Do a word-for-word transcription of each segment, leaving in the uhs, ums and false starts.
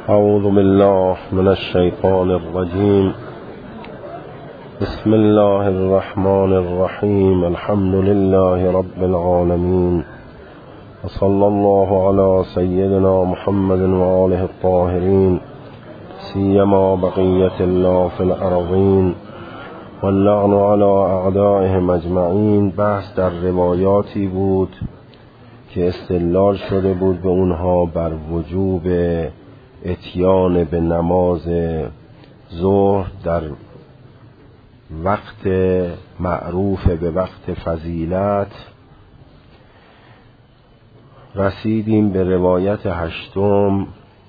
اعوذ بالله من الشیطان الرجیم. بسم الله الرحمن الرحیم. الحمد لله رب العالمین و صلی الله علی سیدنا محمد و آله الطاهرین سیما بقیة الله فی الارضین واللعن علی اعدائهم اجمعین. بحث در روایاتی بود که استدلال شده بود به اونها بر وجوب اتیان به نماز ظهر در وقت معروف به وقت فضیلت. رسیدیم به روایت هشتم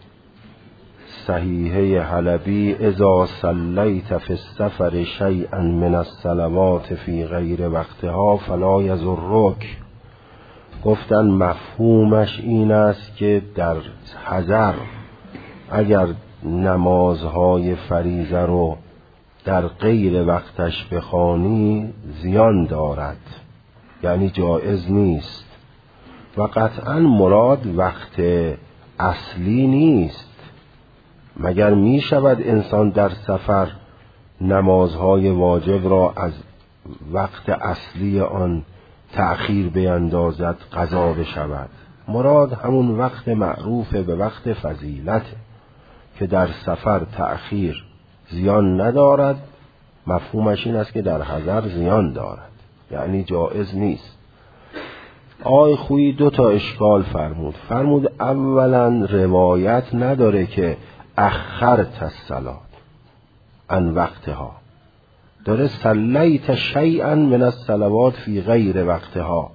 صحیحه حلبی: اذا صلیت فی السفر شیئا من الصلوات فی غیر وقتها فلا یضرک. گفتن مفهومش این است که در حضر اگر نمازهای فریضه رو در غیر وقتش بخوانی زیان دارد، یعنی جایز نیست. و قطعا مراد وقت اصلی نیست. مگر می شود انسان در سفر نمازهای واجب را از وقت اصلی آن تأخیر بیندازد قضا بشود؟ مراد همون وقت معروف به وقت فضیلت که در سفر تأخیر زیان ندارد. مفهومش این است که در حضر زیان دارد، یعنی جایز نیست. آقای خویی دو تا اشکال فرمود. فرمود اولا روایت نداره که اخرت الصلاة عن وقتها، داره صلیت شیئا من الصلوات فی غیر وقتها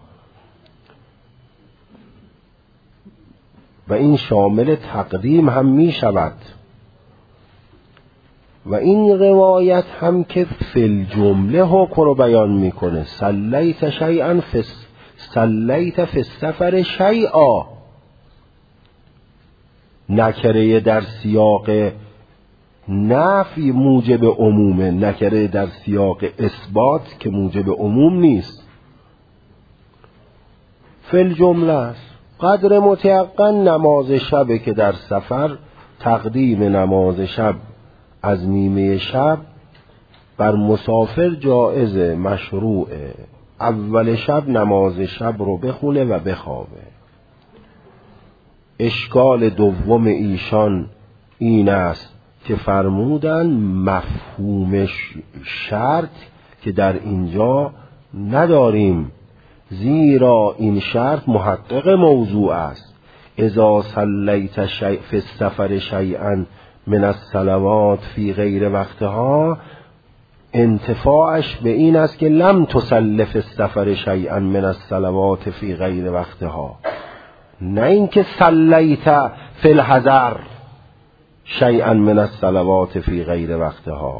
و این شامل تقدیم هم می شود. و این روایت هم که فی الجمله حکم رو بیان میکنه. صلیت شیئا فی صلیت فی السفر شیئا، نکره در سیاق نفی موجب عمومه، نکره در سیاق اثبات که موجب عموم نیست. فی الجمله است. قدر متیقن نماز شب که در سفر تقدیم نماز شب از نیمه شب بر مسافر جایزه، مشروعه. اول شب نماز شب رو بخونه و بخوابه. اشکال دوم ایشان این است که فرمودن مفهوم شرط که در اینجا نداریم، زیرا این شرط محقق موضوع است. اذا صلیت شیء فی السفر شیئا من الصلوات فی غیر وقتها، انتفاعش به این است که لم تصلی فی السفر شیئا من الصلوات فی غیر وقتها، نه اینکه صلیت فی الحضر شیئا من الصلوات فی غیر وقتها.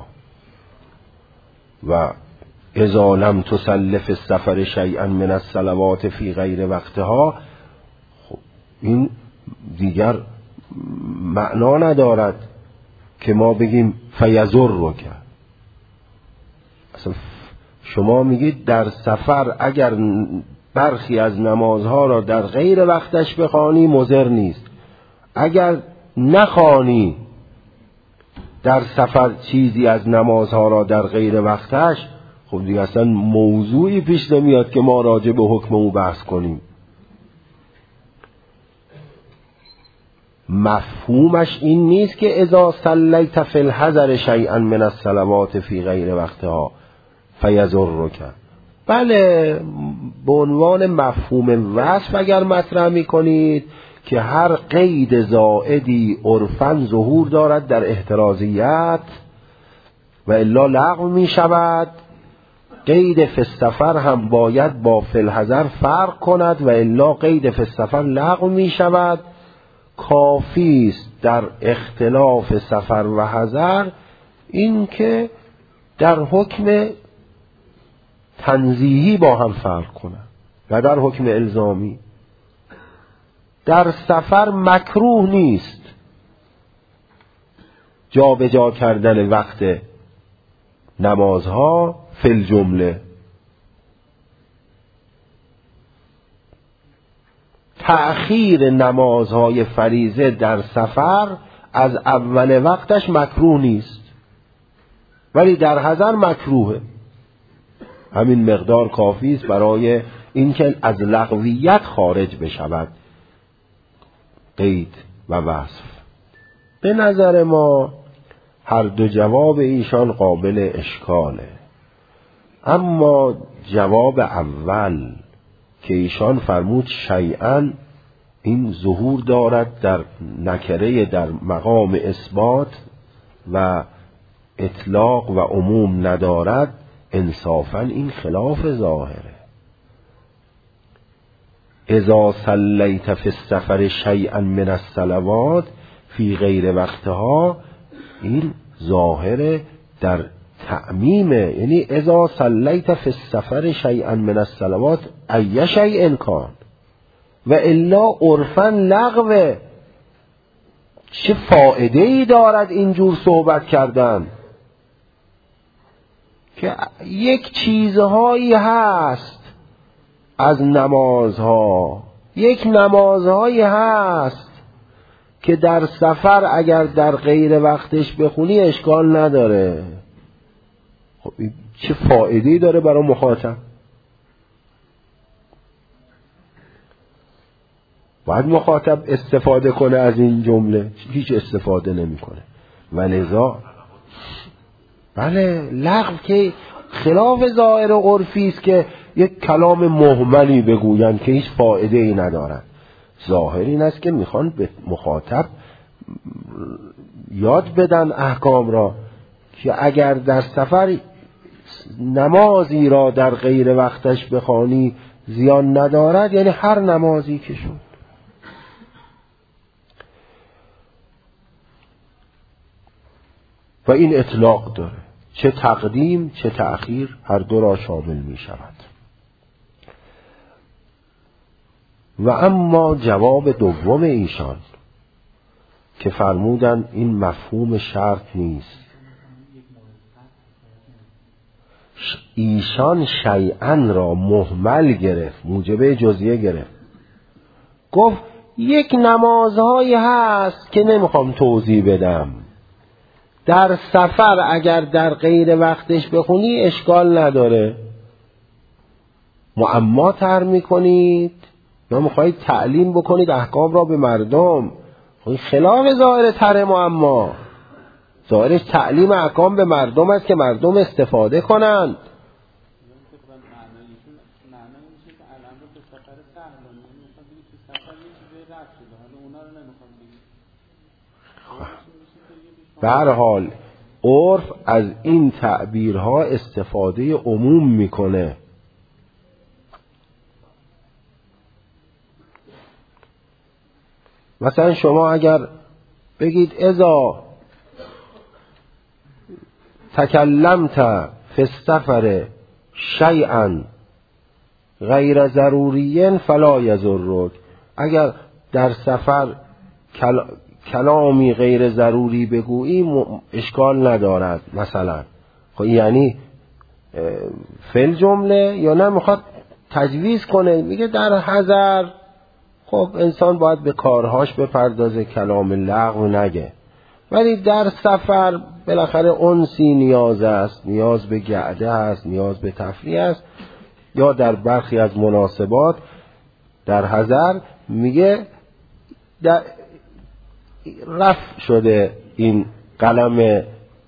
و اذا لم تصلی فی السفر شیئا من الصلوات فی غیر وقتها، خب این دیگر معنا ندارد که ما بگیم فیضرک. اصلا شما میگید در سفر اگر برخی از نمازها را در غیر وقتش بخوانی مضر نیست، اگر نخوانی در سفر چیزی از نمازها را در غیر وقتش، خب دیگه اصلا موضوعی پیش نمیاد که ما راجع به حکم او بحث کنیم. مفهومش این نیست که اذا صلیت فی الحضر شیئا من الصلوات فی غیر وقتها فیضرک. بله، به عنوان مفهوم وصف اگر مطرح می کنید که هر قید زائدی عرفاً ظهور دارد در احترازیت و الا لغو می شود، قید فی السفر هم باید با فی الحضر فرق کند و الا قید فی السفر لغو می شود. کافی است در اختلاف سفر و حضر این که در حکم تنزیهی با هم فرق کنند و در حکم الزامی. در سفر مکروه نیست جا به جا کردن وقت نمازها فی الجمله. تأخیر نمازهای فریضه در سفر از اول وقتش مکروه نیست، ولی در حضر مکروهه. همین مقدار کافی است برای اینکه از لغویت خارج بشود قید و وصف. به نظر ما هر دو جواب ایشان قابل اشکاله، اما جواب اول که ایشان فرمود شیئا، این ظهور دارد در نکره در مقام اثبات و اطلاق و عموم ندارد، انصافا این خلاف ظاهره. اذا صلیت فی السفر شیئا من الصلوات فی غیر وقتها، این ظاهر در تعمیمه، یعنی اذا صلیت فی السفر شیئا من الصلوات ای شیء کان، و الا عرفا لغوه. چه فایده ای دارد اینجور صحبت کردن که یک چیزهایی هست از نمازها، یک نمازهایی هست که در سفر اگر در غیر وقتش بخونی اشکال نداره. خب چه فایده‌ای داره برای مخاطب؟ باید مخاطب استفاده کنه از این جمله، هیچ استفاده نمی‌کنه. ولذا بله لغو که خلاف ظاهر عرفی است که یک کلام مهملی بگویند که هیچ فایده ای ندارد. ظاهر این است که میخوان به مخاطب یاد بدن احکام را که اگر در سفر نمازی را در غیر وقتش بخوانی زیان ندارد، یعنی هر نمازی که شد. و این اطلاق داره، چه تقدیم چه تأخیر هر دو را شامل می شود. و اما جواب دوم ایشان که فرمودن این مفهوم شرط نیست، ایشان شیئا را محمل گرفت، موجب جزئیه گرفت. گفت یک نمازهایی هست که نمیخوام توضیح بدم، در سفر اگر در غیر وقتش بخونی اشکال نداره. معما تر میکنید یا میخواید تعلیم بکنید احکام را به مردم، خلاف ظاهر تر معما. ظاهرش تعلیم احکام به مردم است که مردم استفاده کنند. به هر حال عرف از این تعبیرها استفاده عموم میکنه. مثلا شما اگر بگید اذا تکلمت فی السفر شیئا غیر ضروری فلا یضرک، اگر در سفر کل... کلامی غیر ضروری بگویی اشکال ندارد مثلا. خب یعنی فعل جمله یا نه میخواد تجویز کنه، میگه در حضر خب انسان باید به کارهاش بپردازه، کلام لغو نگه، ولی در سفر بالاخره انسی نیاز است، نیاز به گعده است، نیاز به تفریح است، یا در برخی از مناسبات در حضر میگه در رفع شده این قلم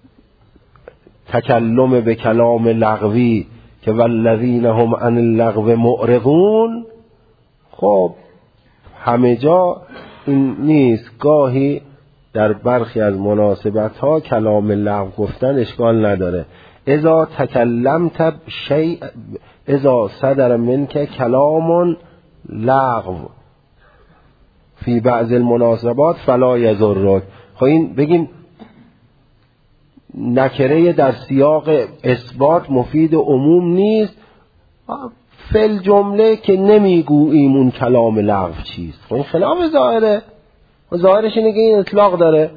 تکلم به کلام لغوی که والذین هم عن اللغو معرضون. خب همه جا این نیست، گاهی در برخی از مناسبت ها کلام لغو گفتن اشکال نداره. اذا تکلمت شیء اذا صدر منک کلام لغو فی بعض المناسبات فلا یضرک. خب این بگیم نکره در سیاق اثبات مفید عموم نیست، فعل جمله که نمیگوییم اون کلام لغو چیست. خب این خلاف ظاهره، ظاهرش اینه که این اطلاق داره،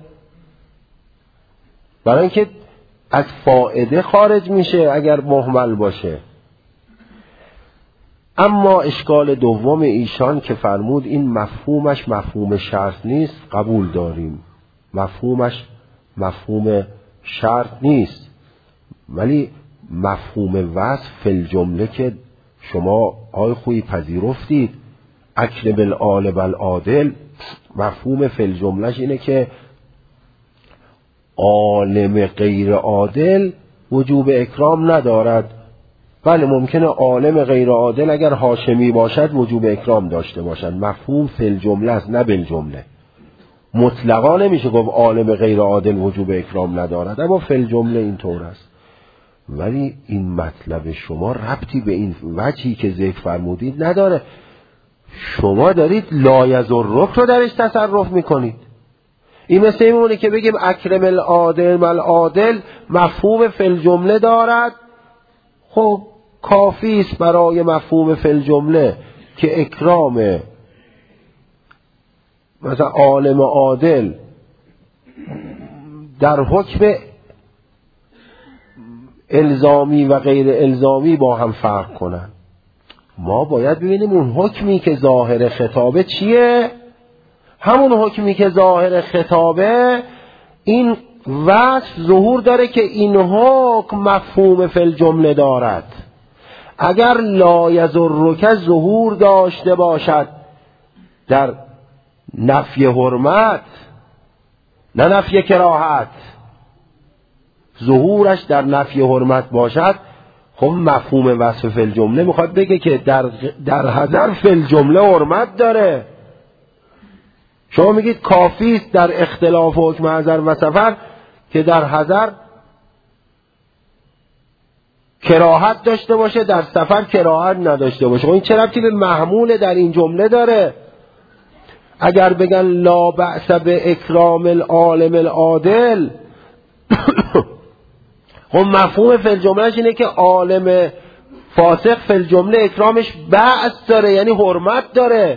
برای اینکه از فائده خارج میشه اگر مهمل باشه. اما اشکال دوم ایشان که فرمود این مفهومش مفهوم شرط نیست، قبول داریم. مفهومش مفهوم شرط نیست، ولی مفهوم وصف فی الجمله که شما آی خویی پذیرفتید، اکرم الآل والعادل، مفهوم فی الجملهش اینه که عالم غیر عادل وجوب اکرام ندارد. بله ممکنه عالم غیر عادل اگر هاشمی باشد وجوب اکرام داشته باشد. مفهوم فی الجمله است نه بالجمله. مطلقا نمیشه گفت عالم غیر عادل وجوب اکرام ندارد، اما فی الجمله اینطور است. ولی این مطلب شما ربطی به این وجهی که ذکر فرمودید نداره. شما دارید لایضرک رو درش تصرف میکنید. این مثل اینه که بگیم اکرم العادل والعادل مفهوم فی الجمله دارد. خب کافی است برای مفهوم فی الجمله که اکرام مثلا عالم عادل در حکم الزامی و غیر الزامی با هم فرق کنن. ما باید ببینیم اون حکمی که ظاهر خطابه چیه. همون حکمی که ظاهر خطابه این وصف ظهور داره که این حکم مفهوم فی الجمله دارد. اگر لا یضرک ظهور داشته باشد در نفی حرمت نه نفی کراهت، ظهورش در نفی حرمت باشد، خب مفهوم وصف فی الجمله میخواد بگه که در در حضر فی الجمله حرمت داره. شما میگید کافی است در اختلاف حکم حضر و سفر که در حضر کراهت داشته باشه، در سفر کراهت نداشته باشه. خب این چه ربطی به محمول در این جمله داره؟ اگر بگن لا بأس به اکرام العالم العادل خب مفهوم فی الجملهش اینه که عالم فاسق فی الجمله اکرامش بأس داره، یعنی حرمت داره.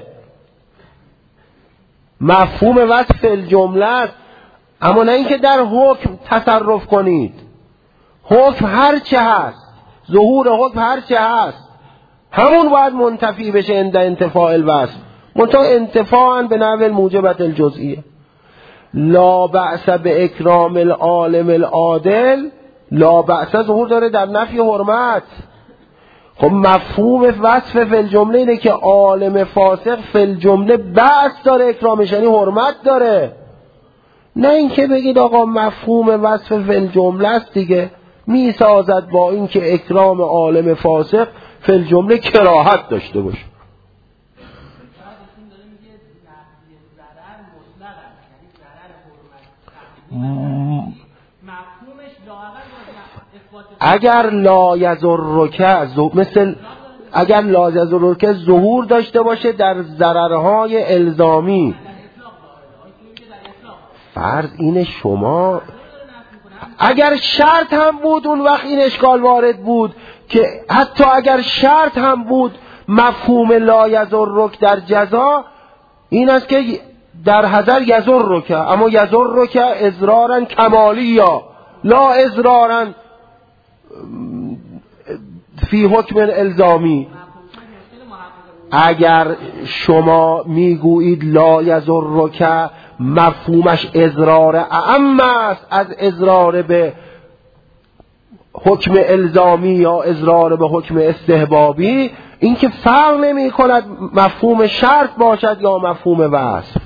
مفهوم وصف فی الجمله است، اما نه اینکه در حکم تصرف کنید. حکم هر چه هست، ظهور حکم هر چه هست، همون باید منتفی بشه عند انتفاع الوصف، منتها انتفاعا به نحو الموجبت الجزئیه. لا بأس به اکرام العالم العادل، لا بأس ظهور داره در نفی حرمت. خب مفهوم وصف فی الجمله اینه که عالم فاسق فی الجمله بأس داره اکرامش، یعنی حرمت داره. نه اینکه بگید آقا مفهوم وصف فی الجمله است دیگه، می سازد با اینکه اکرام عالم فاسق فی الجمله کراهت داشته باشه. اگر لا یضرک مثل اگر لا یضرک ظهور داشته باشه در ضررهای الزامی، فرض اینه شما اگر شرط هم بود اون وقت این اشکال وارد بود که حتی اگر شرط هم بود مفهوم لا یضرک در جزا این است که در حضر یضرک، اما یضرک اضرارا کمالی یا لا اضرارا فی حکم الزامی. اگر شما میگویید لا یضرک مفهومش اضرار اعم است از اضرار به حکم الزامی یا اضرار به حکم استحبابی، این که فرق نمی کند مفهوم شرط باشد یا مفهوم وصف.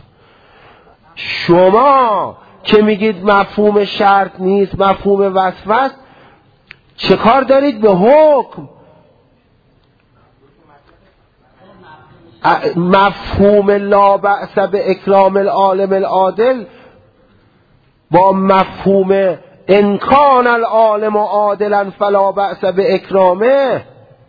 شما که میگید مفهوم شرط نیست مفهوم وصف است، چه کار دارید به حکم؟ مفهوم لا بأس به اکرام العالم العادل با مفهوم انکان العالم عادلا فلا بأس به اکرامه،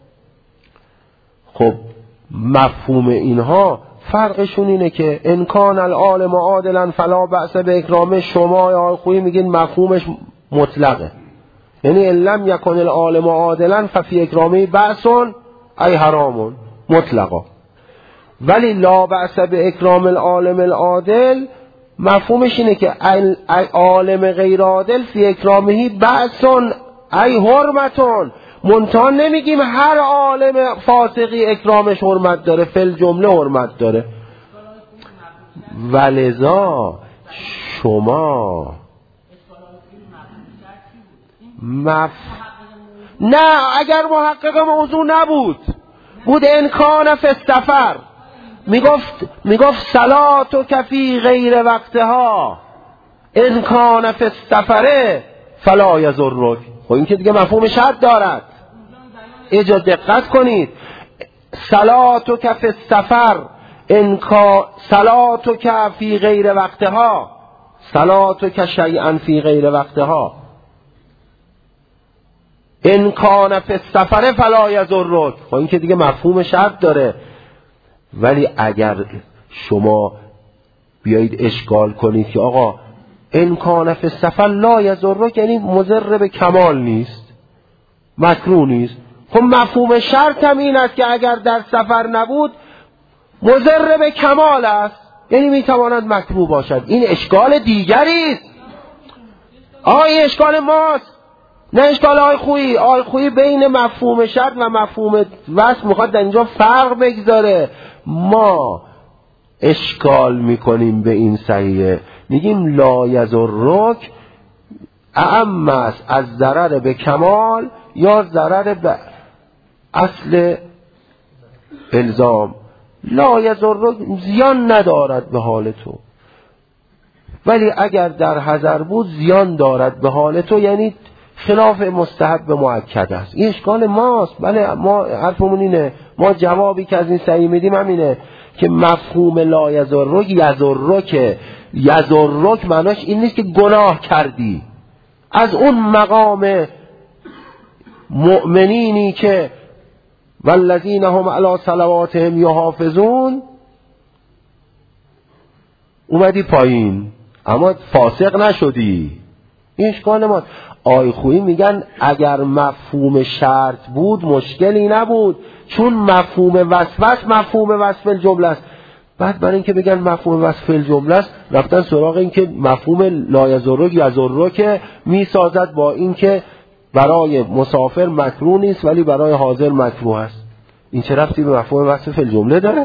خب مفهوم اینها فرقشون اینه که انکان العالم عادلا فلا بأس به اکرامه شما یا خویی میگین مفهومش مطلقه، یعنی ان لم یکن العالم عادلا ففی اکرامه بأس ای حرام مطلقا. ولی لا بأس به اکرام العالم العادل مفهومش اینه که عالم غیر عادل فی اکرامه بأس ای حرمتون، منتها نمیگیم هر عالم فاسقی اکرامش حرمت داره، فی الجمله حرمت داره. ولذا شما مف... نه اگر محقق موضوع نبود بود امکان فی السفر میگفت میگفت صلاتک فی غیر وقتها امکان فی السفر فلا یضرک. خب این که دیگه مفهوم شرط دارد. اینجا دقت کنید. صلاتک فی السفر انکا صلاتک فی غیر وقتها صلاتک شیئا فی غیر وقتها ان کان فی السفر فلا یضرک. خب این که دیگه مفهوم شرط داره. ولی اگر شما بیایید اشکال کنید که آقا ان کان فی السفر لا یضرک یعنی مضر به کمال نیست، مکروه نیست. خب مفهوم شرط هم این است که اگر در سفر نبود مضر به کمال است، یعنی میتواند مکروه باشد. این اشکال دیگری است. آقا این اشکال ماست، نه اشکال آی خویی. آی خویی بین مفهوم شرط و مفهوم وصف میخواد در اینجا فرق بگذاره. ما اشکال میکنیم به این صحیحه، میگیم لا یضرک اعم است از ضرر به کمال یا ضرر به اصل الزام. لا یضرک زیان ندارد به حال تو، ولی اگر در حضر بود زیان دارد به حال تو، یعنی خلاف مستحب مؤکد است. این اشکال ماست. بله ما حرفمون اینه، ما جوابی که از این صحیح میدیم همینه که مفهوم لا یضرک یضرک یضرک معناش این نیست که گناه کردی. از اون مقام مؤمنینی که والذین هم علی صلواتهم یحافظون اومدی پایین اما فاسق نشدی. این اشکال ما. آی خویی میگن اگر مفهوم شرط بود مشکلی نبود، چون مفهوم وصف مفهوم وصف الجمله است. بعد برای اینکه بگن مفهوم وصف الجمله است رفتن سراغ این که مفهوم لا یضرک یضرک میسازد با این که برای مسافر مکروه نیست ولی برای حاضر مکروه است. این چه ربطی به مفهوم وصف الجمله داره؟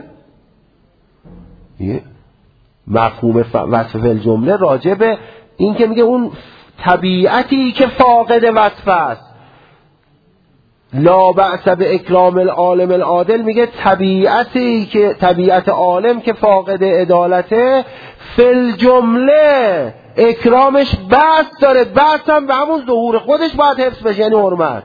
مفهوم وصف الجمله راجع به این که میگه اون طبیعتی که فاقد وصف است. لا بأس به اکرام العالم العادل میگه طبیعتی که طبیعت عالم که فاقد عدالته فی الجمله اکرامش بس داره. بس هم به همون ظهور خودش باید حفظ بشه، یعنی حرمت.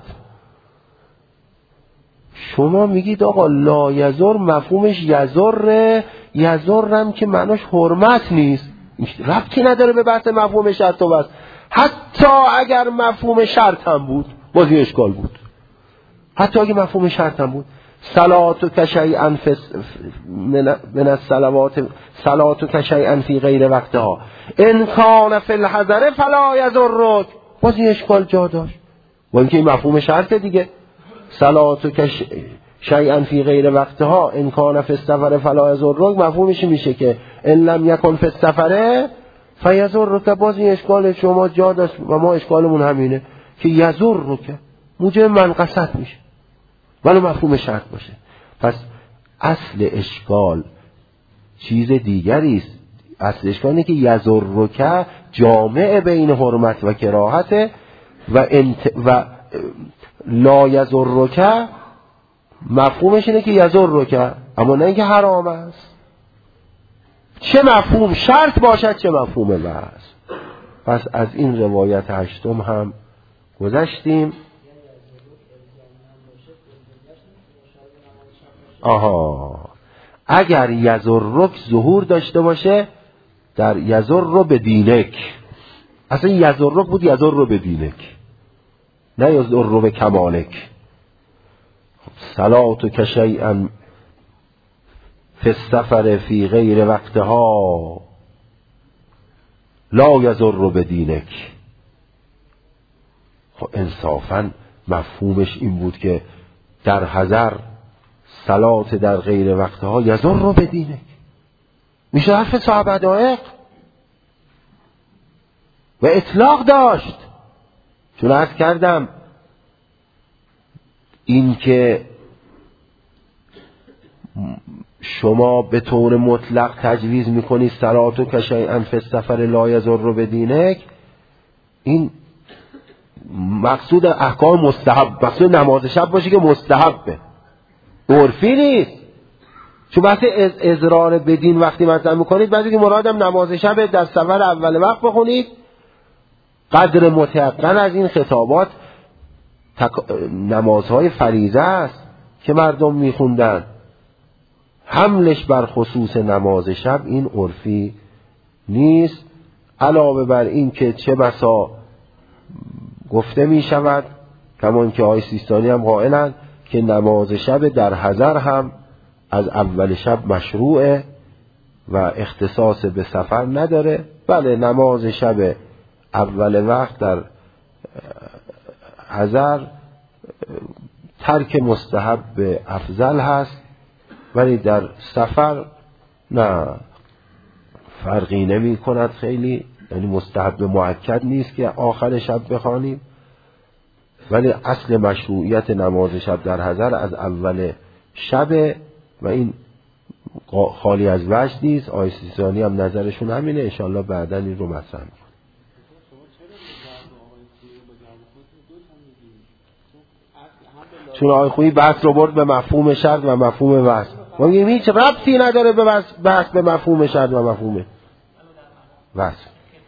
شما میگید آقا لا یضر مفهومش یضر، یضر هم که معناش حرمت نیست، ربطی نداره به بحث مفهوم شرط و بس. حتی اگر مفهوم شرط هم بود بازی اشکال بود. حتی اگر مفهوم شرط هم بود صلاتک شیئا من الصلوات صلاتک شیئا فی غیر وقتها ان کان فی الحضر فلا یضرک، بازی اشکال جا داشت. و اینکه این مفهوم شرط دیگه. صلاتک شیئا فی غیر وقتها ان کان فی السفر فلا یضرک مفهومش میشه که ان لم یکن فی السفر فیضرک. باز این اشکال شما جا داشت و ما اشکالمون همینه که یضرک موجب منقصت میشه ولی مفهوم شرط باشه. پس اصل اشکال چیز دیگری است. اصل اشکال اینه که یضرک جامع بین حرمت و کراهت و انت و لا یضرک مفهومش اینه که یضرک اما نه اینکه حرام است. چه مفهوم شرط باشد چه مفهوم وصف. پس از این روایت هشتم هم گذشتیم. آها اگر یضرک ظهور داشته باشه در یضر رو به دینک، اصلا یضرک بود یضر رو به دینک نه یضر رو به کمالک. صلاتک شیئا فی السفر فی غیر وقتها لا یضر به دینک. خب انصافا مفهومش این بود که در حضر صلات در غیر وقتها یضر به دینک میشه حرف صاحب حدایق و اطلاق داشت. چون عرض کردم این که شما به طور مطلق تجویز میکنید صلاتو که شیئا فی السفر لا یضر بدینک، این مقصود احکام مستحب، مقصود نماز شب باشه که مستحبه، عرفی نیست. چون وقتی از اضرار بدین وقتی مطرح میکنید بعد که مرادم نماز شب در سفر اول وقت بخونید، قدر متیقن از این خطابات تک... نمازهای فریضه است که مردم میخوندن، حملش بر خصوص نماز شب این عرفی نیست. علاوه بر این که چه بسا گفته می شود کمان که آقای سیستانی هم قائلند که نماز شب در حضر هم از اول شب مشروعه و اختصاص به سفر نداره. بله نماز شب اول وقت در حضر ترک مستحب افضل هست، ولی در سفر نه فرقی نمی کند خیلی، یعنی مستحب مؤکد نیست که آخر شب بخوانیم، ولی اصل مشروعیت نماز شب در حضر از اول شب و این خالی از وجه نیست. آقای سیستانی هم نظرشون همینه، انشاءالله بعدا این رو مطرح می‌کنیم. چون آقای خویی بحث رو برد به مفهوم شرط و مفهوم وصل، ما میگیم هیچ ربطی نداره به بحث به مفهوم شرط و مفهوم وصل.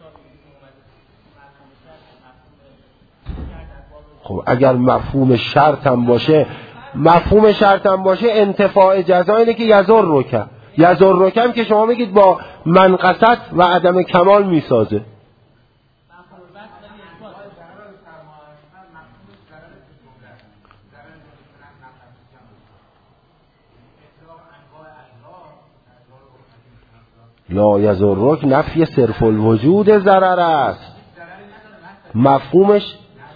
خب اگر مفهوم شرط هم باشه، مفهوم شرط هم باشه انتفاع جزا اینه که یزر رکم یزر رکم که شما میگید با منقصت و عدم کمال میسازه. لا یضرک نفی صرف الوجود ضرر است، مفهومش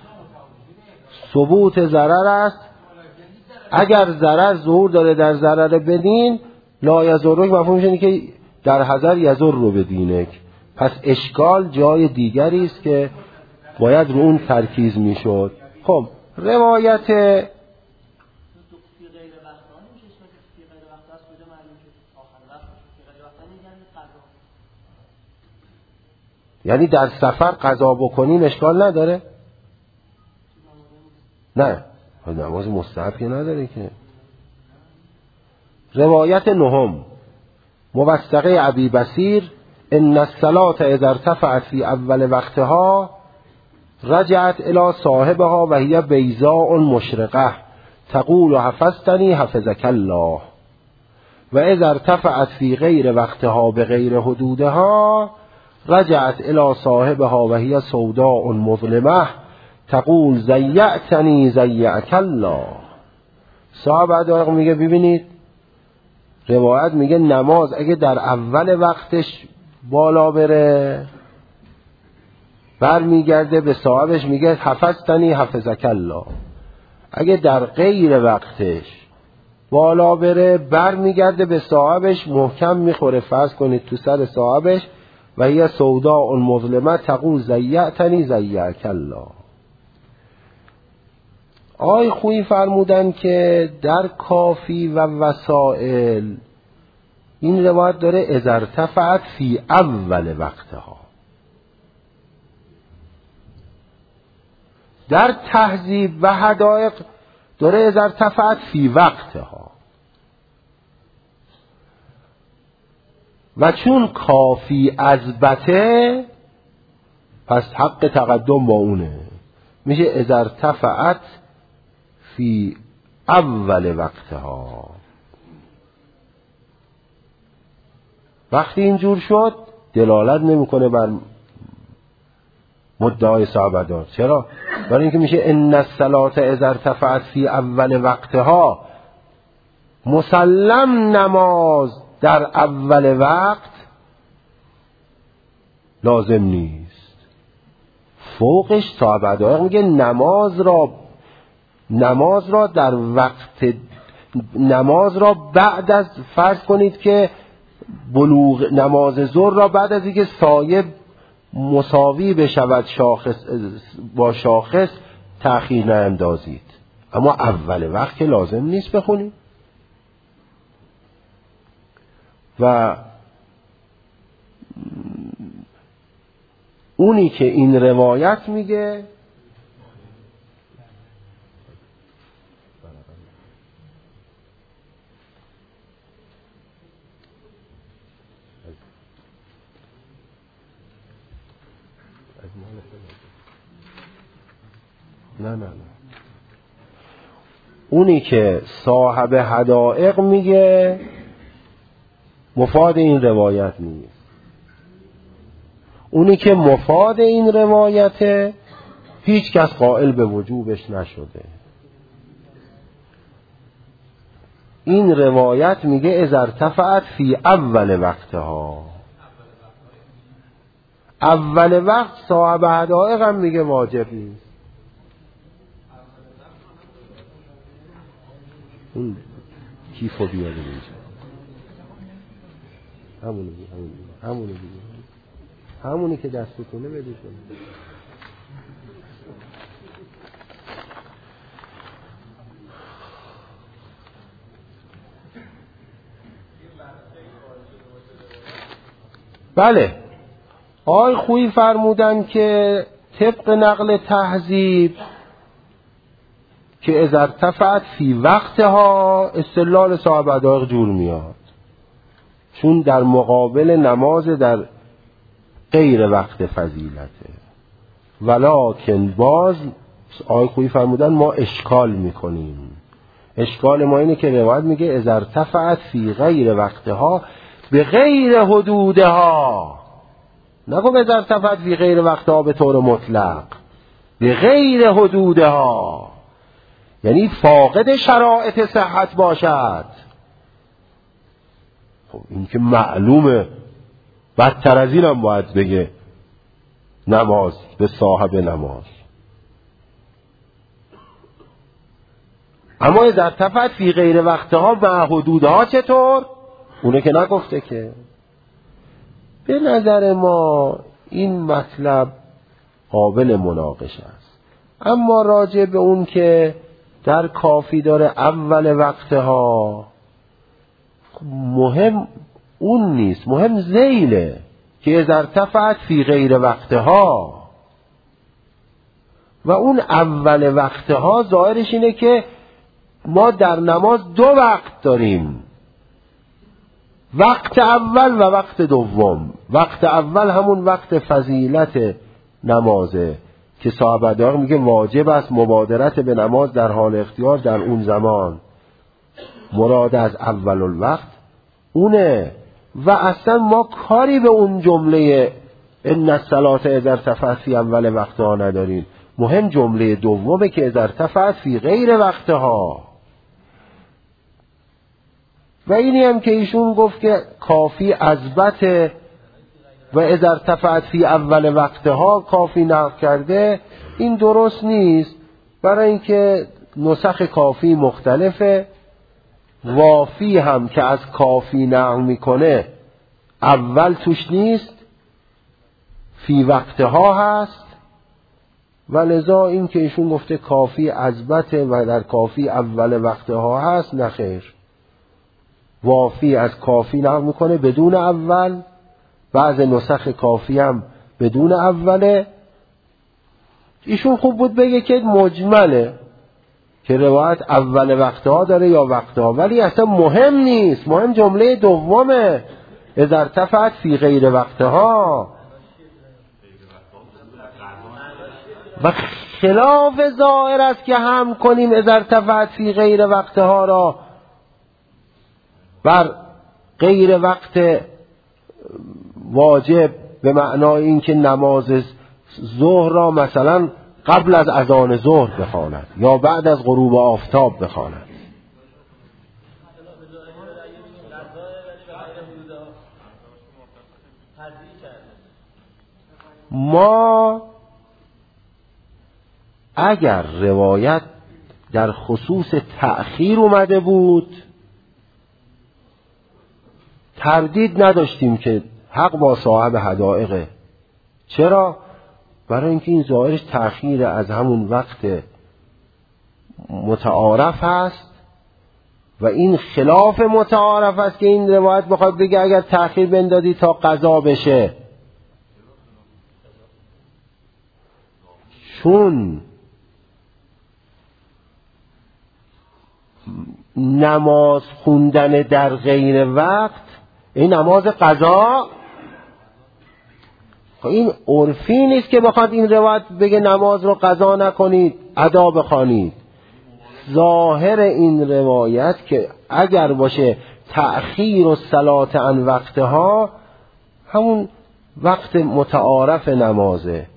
ثبوت ضرر است. اگر ضرر ظهور داره در ضرر بدین، لا یضرک مفهومش اینه که در حضر یضر رو بدینک. پس اشکال جای دیگری است که باید رو اون ترکیز میشد. خب روایت یعنی در سفر قضا بکنین اشکال نداره؟ نه نماز مستحب که نداره که. روایت نهم موثقه ابی بصیر ان الصلاة اذا ارتفعت فی اول وقتها رجعت الى صاحبها و هی بیضاء مشرقه تقول حفظتنی حفظک الله و اذا ارتفعت فی غیر وقتها بغیر حدودها رجعت الى صاحبها و هی سوداء مظلمه تقول زیعتنی زیعک الله. صاحب ادارق میگه ببینید روایت میگه نماز اگه در اول وقتش بالا بره بر میگرده به صاحبش میگه حفظتنی حفظک الله، اگه در غیر وقتش بالا بره بر میگرده به صاحبش محکم میخوره، فرض کنید تو سر صاحبش و هی سوداء مظلمه تقول زیعتنی زیعک الله. آقای خویی فرمودن که در کافی و وسائل این روایت داره اذا ارتفعت فی اول وقتها، در تهذیب و حدائق داره اذا ارتفعت فی وقتها، و چون کافی اثبته پس حق تقدم با اونه، میشه اذا ارتفعت فی اول وقتها. وقتی اینجور شد دلالت نمیکنه بر مدعای صحابه. چرا؟ برای اینکه میشه ان الصلاة اذا ارتفعت فی اول وقتها، مسلم نماز در اول وقت لازم نیست. فوقش صحابه دائق میگه نماز را نماز را در وقت نماز را بعد از فرض کنید که بلوغ نماز ظهر را بعد از اینکه سایه مساوی بشود شاخص با شاخص تأخیر ناندازید، اما اول وقت که لازم نیست بخونید. و اونی که این روایت میگه نه نه نه اونی که صاحب حدائق میگه مفاد این روایت نیست. اونی که مفاد این روایته هیچ کس قائل به وجوبش نشده. این روایت میگه اذا ارتفعت فی اول وقتها. اول وقت صاحب حدائق هم میگه واجب نیست. اون کیفو بیاره اینجا. همونو بیاره همونو بیاره همونی که دستتونه بده کنه. بله آقای خویی فرمودن که طبق نقل تهذیب که اذا ارتفعت فی وقتها استدلال صاحب حدائق جور میاد، چون در مقابل نماز در غیر وقت فضیلته. ولکن باز آقای خویی فرمودن ما اشکال میکنیم. اشکال ما اینه که روایت میگه اذا ارتفعت فی غیر وقتها به غیر حدودها، نگو اذا ارتفعت فی غیر وقتها به طور مطلق، به غیر حدودها، یعنی فاقد شرایط صحت باشد. خب این که معلومه، بدتر از این هم باید بگه نماز به صاحب نماز. اما اذا ارتفعت فی غیر وقتها مع حدودها چطور؟ اونه که نگفته که. به نظر ما این مطلب قابل مناقشه است. اما راجع به اون که در کافی داره اول وقتها، مهم اون نیست، مهم ذیله که اذا ارتفعت فی غیر وقتها. و اون اول وقتها ظاهرش اینه که ما در نماز دو وقت داریم، وقت اول و وقت دوم. وقت اول همون وقت فضیلت نمازه که صاحب حدائق میگه واجب است مبادرت به نماز در حال اختیار در اون زمان. مراد از اول الوقت اونه. و اصلا ما کاری به اون جمله ان الصلاة اذا ارتفعت فی اول وقتها نداریم. مهم جمله دومه که اذا ارتفعت فی غیر وقتها. و اینی هم که ایشون گفت که کافی اثبت و اذا ارتفعت فی اول وقتها کافی نقل کرده، این درست نیست، برای اینکه نسخ کافی مختلفه. وافی هم که از کافی نقل میکنه اول توش نیست، فی وقتها هست. و لذا این که ایشون گفته کافی اثبت و در کافی اول وقتها هست، نخیر. وافی از کافی نقل میکنه بدون اول، بعض نسخ کافی هم بدون اوله. ایشون خوب بود بگه که مجمله که روایت اول وقتها داره یا وقتها، ولی اصلا مهم نیست، مهم جمله دومه اذا ارتفعت فی غیر وقتها. و خلاف ظاهر است که هم کنیم اذا ارتفعت فی غیر وقتها را بر غیر وقت واجب، به معنای این که نماز ظهر را مثلا قبل از اذان ظهر بخواند یا بعد از غروب آفتاب بخواند. ما اگر روایت در خصوص تأخیر اومده بود تردید نداشتیم که حق با صاحب حدائقه. چرا؟ برای اینکه این ظاهرش تأخیر از همون وقت متعارف هست و این خلاف متعارف است که این روایت بخواد بگه اگر تأخیر بندازی تا قضا بشه، چون نماز خوندن در غیر وقت این نماز قضا، این عرفی نیست که بخواد این روایت بگه نماز رو قضا نکنید ادا بخوانید. ظاهر این روایت که اگر باشه تأخیر الصلاة عن وقتها، همون وقت متعارف نمازه.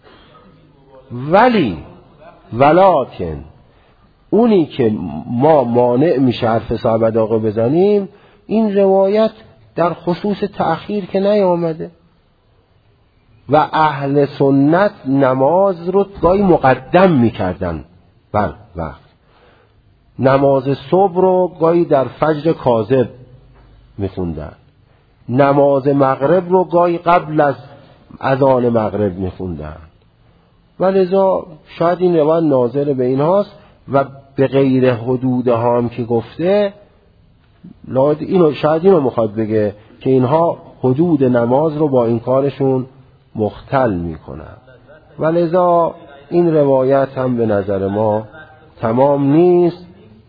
ولی ولکن اونی که ما مانع میشه حرف صاحب داغه بزنیم، این روایت در خصوص تأخیر که نیامده و اهل سنت نماز رو گاهی مقدم میکردن بر وقت. نماز صبح رو گاهی در فجر کاذب میخوندن، نماز مغرب رو گاهی قبل از اذان مغرب میخوندن. ولذا شاید این روایت ناظر به این هاست و به غیر حدود ها هم که گفته، اینو شاید اینو میخواد بگه که اینها حدود نماز رو با این کارشون مختل میکنن. ولذا این روایت هم به نظر ما تمام نیست.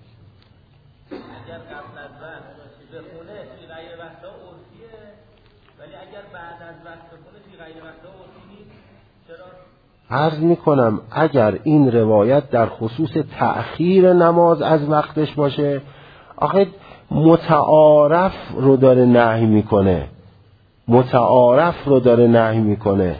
عرض میکنم اگر این روایت در خصوص تأخیر نماز از وقتش باشه، آخه متعارف رو داره نهی میکنه، متعارف رو داره نهی میکنه.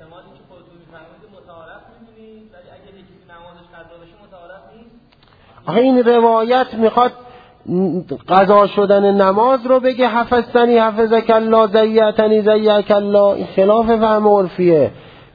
آخه این روایت میخواد قضا شدن نماز رو بگه حفظتنی حفظک الله زیعتنی زیعک الله. این خلاف فهم عرفیه.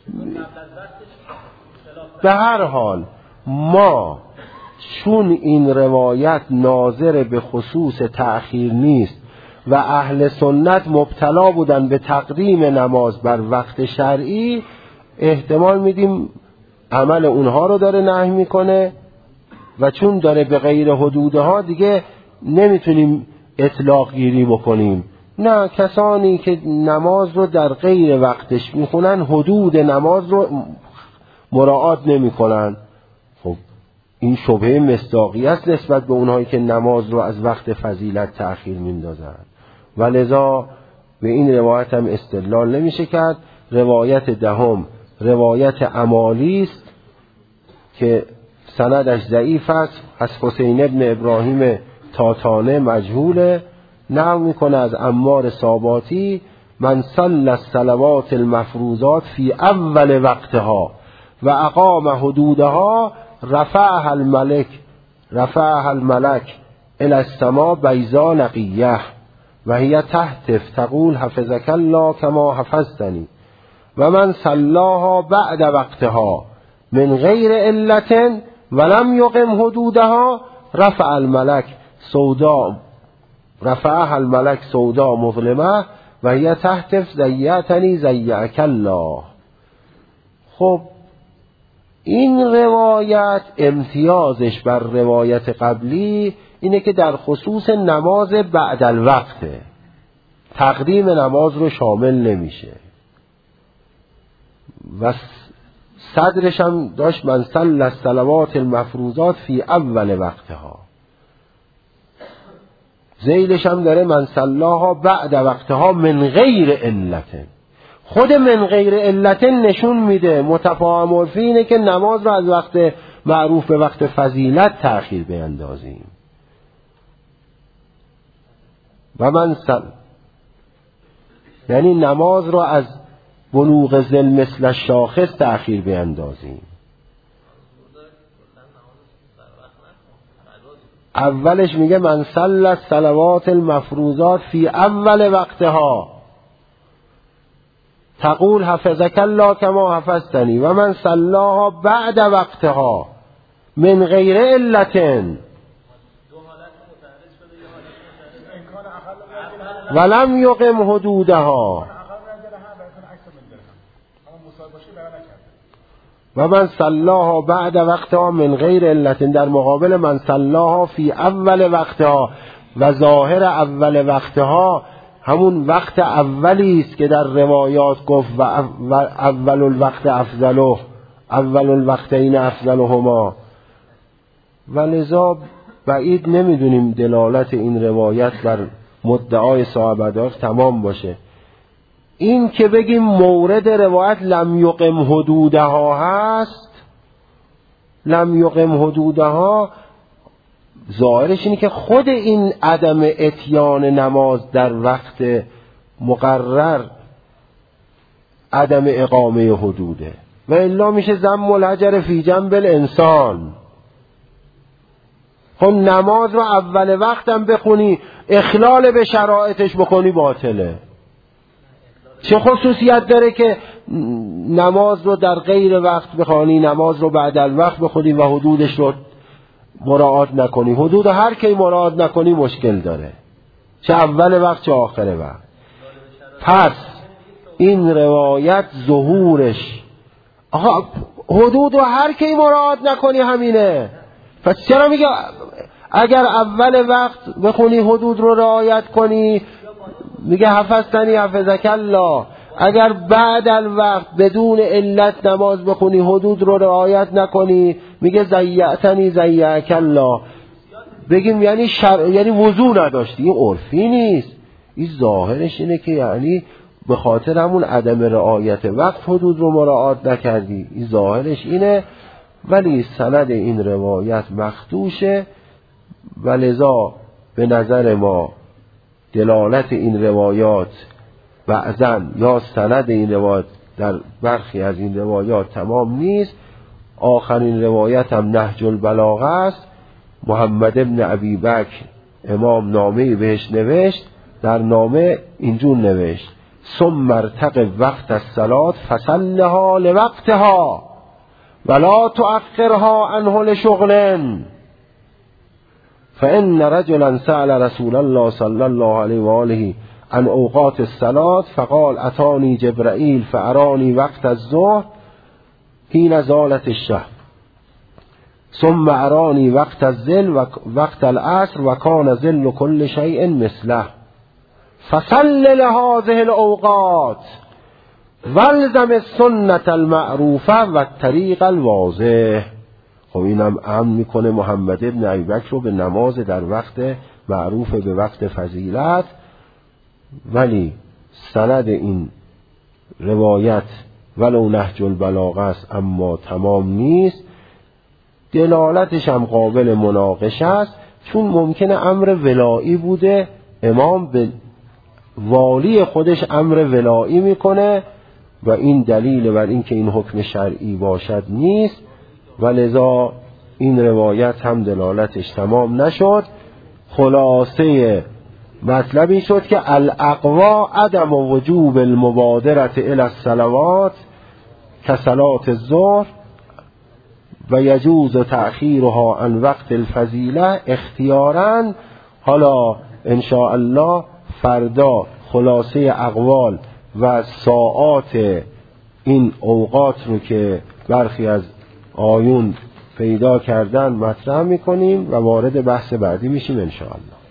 به هر حال ما چون این روایت ناظر به خصوص تأخیر نیست و اهل سنت مبتلا بودن به تقدیم نماز بر وقت شرعی، احتمال میدیم عمل اونها رو داره نهی میکنه و چون داره به غیر حدودها دیگه نمیتونیم اطلاق گیری بکنیم. نه، کسانی که نماز رو در غیر وقتش میخونن حدود نماز رو مراعات نمی کنن. خب این شبهه مصداقی است نسبت به اونهایی که نماز رو از وقت فضیلت تأخیر میندازن. ولذا به این روایت هم استدلال نمیشه کرد. روایت دهم روایت عمالی است که سندش ضعیف است، از حسین ابن ابراهیم تاتانه مجهوله. نقل میکنه از عمار ساباتی من صلی الصلوات المفروضات فی اول وقتها و اقام حدودها رفعها الملک رفعها الملک الی السماء بیضاء نقیه و هی تهتف تقول حفظک الله کما حفظتنی و من صلاها بعد وقتها من غیر علت ولم یقم حدودها رفع الملک سودا رفعها الملک سودا مظلمه و هی تهتف زیعتنی زیعک الله. خب این روایت امتیازش بر روایت قبلی اینه که در خصوص نماز بعد الوقته، تقدیم نماز رو شامل نمیشه و صدرش هم داشت من صلی الصلوات المفروضات فی اول وقتها، ذیلش هم داره من صلاها بعد وقتها من غیر علت. خود من غیر علت نشون میده متفاهم عرفی اینه که نماز رو از وقت معروف به وقت فضیلت تأخیر بیندازیم. و من سل یعنی نماز رو از بلوغ ذل مثل شاخص تأخیر بیندازیم. اولش میگه من صلی الصلوات المفروضات فی اول وقتها تقول حفظک الله کما حفظتنی و من صلاها بعد وقتها من غیر علت ولم یقم حدودها. و من صلاها بعد وقتها من غیر علت، در مقابل من صلاها فی اول وقتها، و ظاهر اول وقتها همون وقت اولی است که در روایات گفت و اول الوقت افضله، اول الوقتین افضلهما. و لذا بعید نمیدونیم دلالت این روایت بر مدعای صاحب ادراک تمام باشه. این که بگیم مورد روایت لم یقم حدودها هست، لم یقم حدودها ظاهرش اینه که خود این عدم اتیان نماز در وقت مقرر عدم اقامه حدوده، و الا میشه ذم الحجر فی جنب الانسان. خب نماز رو اول وقتم بخونی اخلال به شرایطش بکنی باطله. چه خصوصیت داره که نماز رو در غیر وقت بخوانی، نماز رو بعد الوقت بخونی و حدودش رو مراعات نکنی؟ حدود هر کی مراعات نکنی مشکل داره، چه اول وقت چه آخر وقت. پس این روایت ظهورش آقا حدود رو هر کی مراعات نکنی همینه. پس چرا میگه اگر اول وقت بخونی حدود رو رعایت کنی میگه حفظتنی حفظک الله، اگر بعد الوقت بدون علت نماز بخونی حدود رو رعایت نکنی میگه ضیعتنی ضیعک الله. بگیم یعنی شر... یعنی وضو نداشتی، این عرفی نیست، این ظاهرش اینه که یعنی به خاطر همون عدم رعایت وقت حدود رو مراعات نکردی، این ظاهرش اینه. ولی سند این روایت مخدوشه و لذا به نظر ما دلالت این روایات بعضن یا سند این روایات در برخی از این روایات تمام نیست. آخرین روایت هم نهج البلاغه است. محمد ابن ابی بکر امام نامه بهش نوشت، در نامه اینجور نوشت ثم ارتقب وقت الصلاة فصلها لوقتها ولا تؤخرها عنه لشغل فإن رجلا سأل رسول الله صلی الله علیه و آله عن اوقات الصلاة فقال اتانی جبرائیل فارانی وقت الظهر حين زالت الشمس ثم ارانی وقت الظل و وقت العصر و کان ظل كل شيء مثله فصل لهذه الاوقات والزم السنة المعروفه و الطریق الواضح. خب اینم امر میکنه محمد ابن ابی بکر رو به نماز در وقت معروف به وقت فضیلت. ولی سند این روایت ولو نهج البلاغه است اما تمام نیست، دلالتش هم قابل مناقشه است، چون ممکنه امر ولایی بوده، امام به والی خودش امر ولایی میکنه و این دلیل بر این که این حکم شرعی باشد نیست، و لذا این روایت هم دلالتش تمام نشد. خلاصه مطلب این شد که الاقوا عدم وجوب المبادرت الی الصلوات کصلات الظهر و یجوز تأخیرها عن وقت الفضیله اختیاراً. حالا ان شاء الله فردا خلاصه اقوال و ساعات این اوقات رو که برخی از آیون پیدا کردن مطرح میکنیم و وارد بحث بعدی میشیم ان شاء الله.